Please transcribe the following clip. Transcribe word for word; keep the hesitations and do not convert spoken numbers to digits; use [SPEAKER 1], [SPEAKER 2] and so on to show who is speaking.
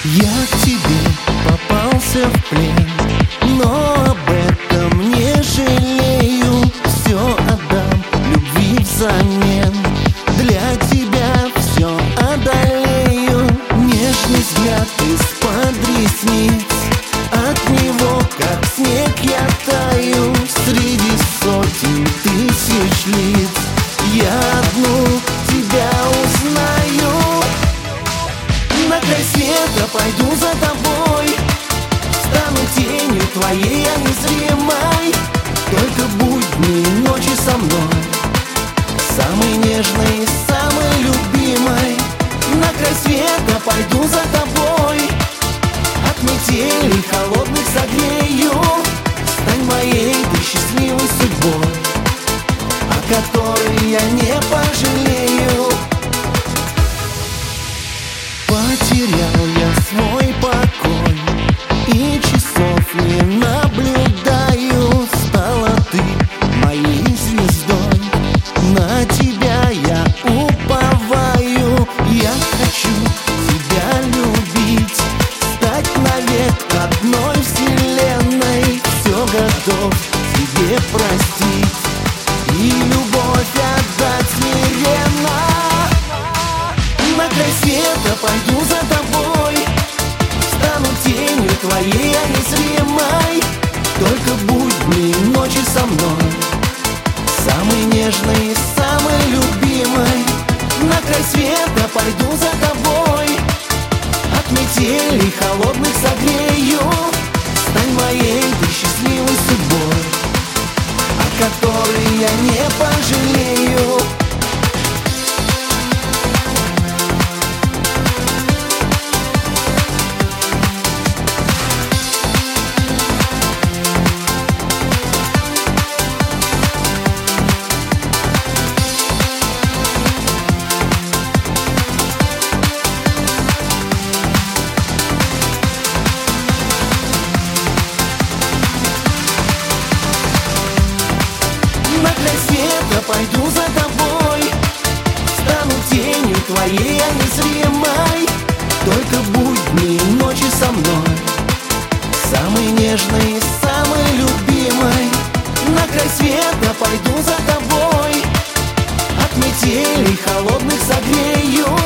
[SPEAKER 1] Я к тебе попался в плен, но об этом не жалею. Все отдам любви взамен, для тебя все одолею. Нежный взгляд из-под ресниц, от него как снег я таю. Среди сотен тысяч лиц я одну тебя узнаю. На край света пойду за тобой, стану тенью твоей, а незримой. Только будни и ночи со мной, самый нежный, самый любимый. На край света пойду за тобой, от метелей холодных согрею. Стань моей ты счастливой судьбой, о которой я не пожалею. Потерял я свой покой и часов не наблюдаю. Стала ты моей звездой, на тебя я уповаю. Я хочу тебя любить, стать навек одной вселенной. Все готов тебе простить и любовь отдать смиренно. На край света пойду за тобой, стану тенью твоей, а незримой. Только будни и ночи со мной, самый нежный, самый любимый. На край света пойду за тобой, от метелей холодных согрею. Стань моей ты счастливой судьбой, о которой я не пожалею. На край света пойду за тобой, стану тенью твоей, а незримой. Только будни и ночи со мной, самый нежный, самый любимый. На край света пойду за тобой, от метелей холодных согрею.